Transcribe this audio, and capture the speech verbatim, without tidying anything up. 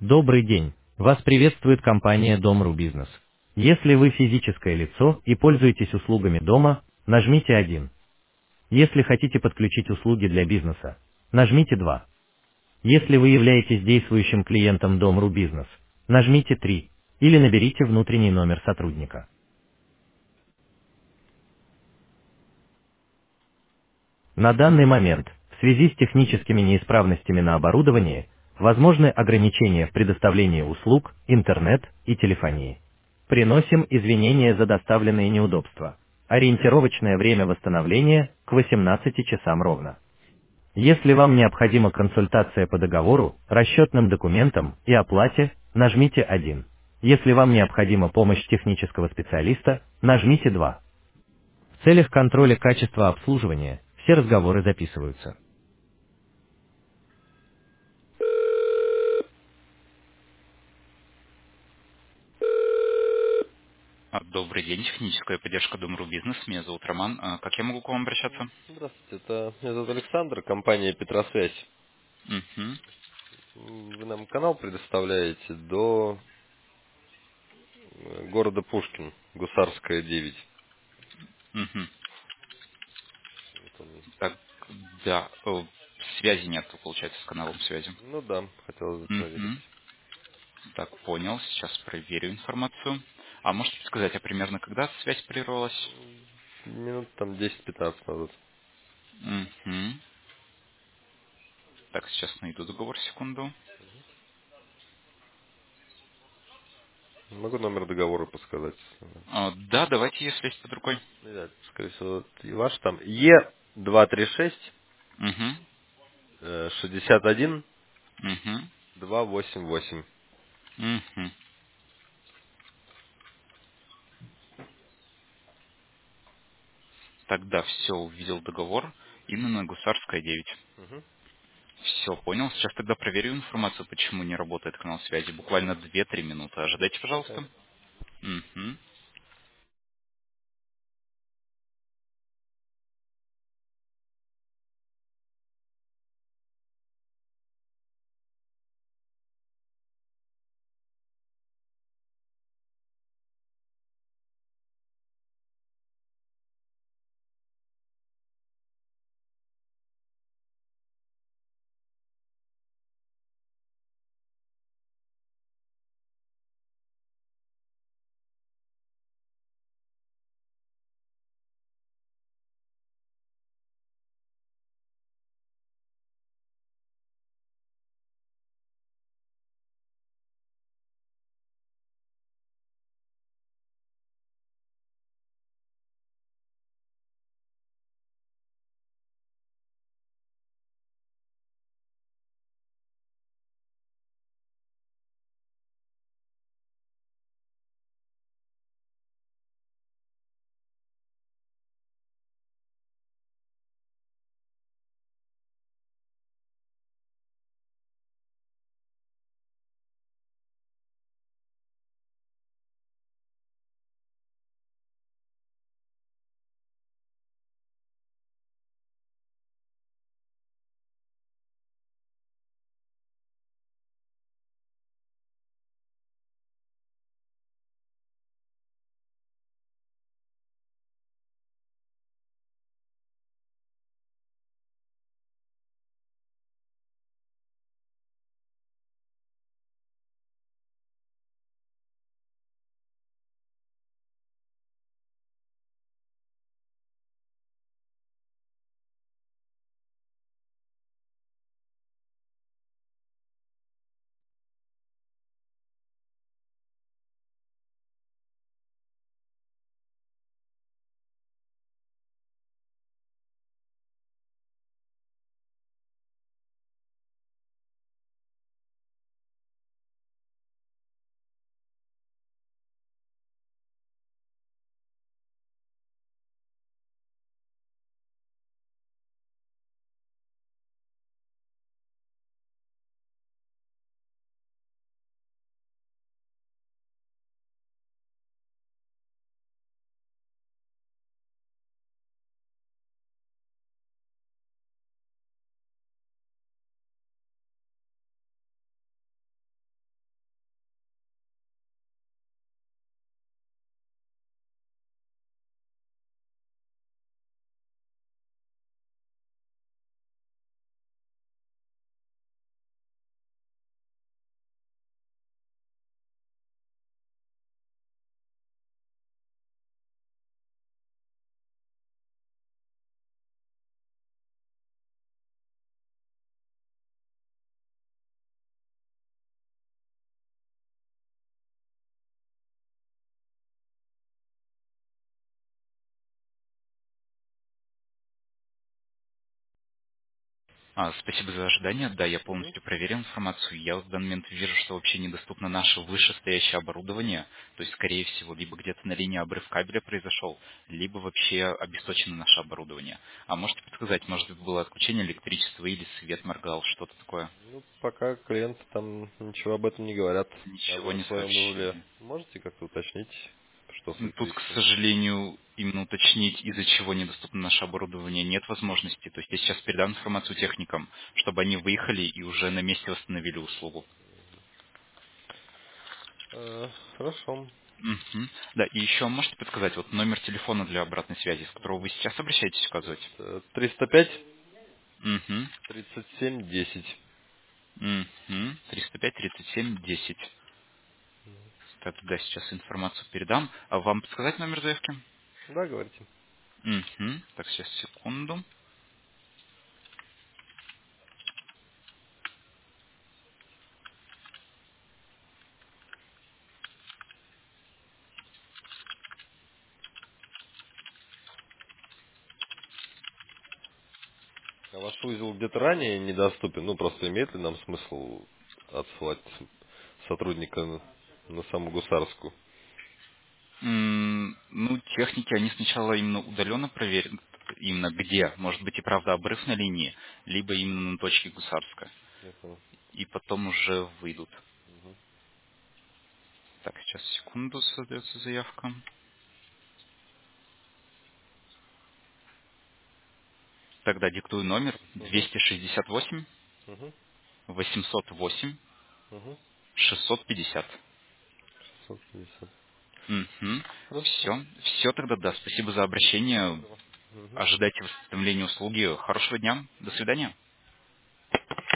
Добрый день. Вас приветствует компания Дом.ру Бизнес. Если вы физическое лицо и пользуетесь услугами дома, нажмите один. Если хотите подключить услуги для бизнеса, нажмите два. Если вы являетесь действующим клиентом Дом.ру Бизнес, нажмите три. Или наберите внутренний номер сотрудника. На данный момент, в связи с техническими неисправностями на оборудовании, возможны ограничения в предоставлении услуг, интернет и телефонии. Приносим извинения за доставленные неудобства. Ориентировочное время восстановления к восемнадцати часам ровно. Если вам необходима консультация по договору, расчетным документам и оплате, нажмите один. Если вам необходима помощь технического специалиста, нажмите два. В целях контроля качества обслуживания все разговоры записываются. А, Добрый день, техническая поддержка Дом.ру Бизнес. Меня зовут Роман. А, Как я могу к вам обращаться? Здравствуйте, это меня зовут Александр, компания Петросвязь. Угу, М, Вы нам канал предоставляете до э, города Пушкин, Гусарская, девять. угу. Вот он. Так, да, о, связи нет, получается, с каналом связи. Ну да, хотелось бы проверить. Угу. Так, понял, сейчас проверю информацию. А можете сказать, а примерно когда связь прервалась? Минут там десять-пятнадцать назад. Угу. Так, сейчас найду договор, секунду. Могу номер договора подсказать. А, да, давайте, если есть под рукой. Ну, да, скорее всего, вот и ваш там Е два три шесть Угу, шестьдесят один угу, два восемь восемь. угу. Тогда все, увидел договор. Именно Гусарская, девять. Угу. Все, понял. Сейчас тогда проверю информацию, почему не работает канал связи. Буквально две-три минуты. Ожидайте, Окей. пожалуйста. Мгм. А, спасибо за ожидание. Да, я Мгм. полностью проверил информацию. Я вот в данный момент вижу, что вообще недоступно наше вышестоящее оборудование. То есть, скорее всего, либо где-то на линии обрыв кабеля произошел, либо вообще обесточено наше оборудование. А можете подсказать, может, это было отключение электричества или свет моргал, что-то такое? Ну, пока клиенты там ничего об этом не говорят. А Ничего вы в не своем руле сообщили. можете как-то уточнить, что с Ну, тут, к электричеством? сожалению, именно уточнить, из-за чего недоступно наше оборудование, нет возможности. То есть я сейчас передам информацию техникам, чтобы они выехали и уже на месте восстановили услугу. Э, хорошо. Мгм. Да, и еще можете подсказать вот номер телефона для обратной связи, с которого вы сейчас обращаетесь указывать? Э, триста пять Угу. тридцать семь десять. Угу. триста пять тридцать семь десять. Так, да, сейчас информацию передам. А вам подсказать номер заявки? Да, говорите. Угу. Так, сейчас секунду. А ваш узел где-то ранее недоступен? Ну, просто имеет ли нам смысл отсылать сотрудника на, на саму Гусарскую? М, Ну, техники, они сначала именно удаленно проверят, именно где, может быть и правда обрыв на линии, либо именно на точке Гусарская, Я понял. и потом уже выйдут. Мгм. Так, сейчас секунду создается заявка. Тогда диктую номер Мгм. двести шестьдесят восемь Мгм. восемьсот восемь Мгм. шестьсот пятьдесят. шестьсот пятьдесят. Угу. Хорошо. Все. Все тогда, да. Спасибо за обращение. Мгм. Ожидайте восстановления услуги. Хорошего дня. До свидания.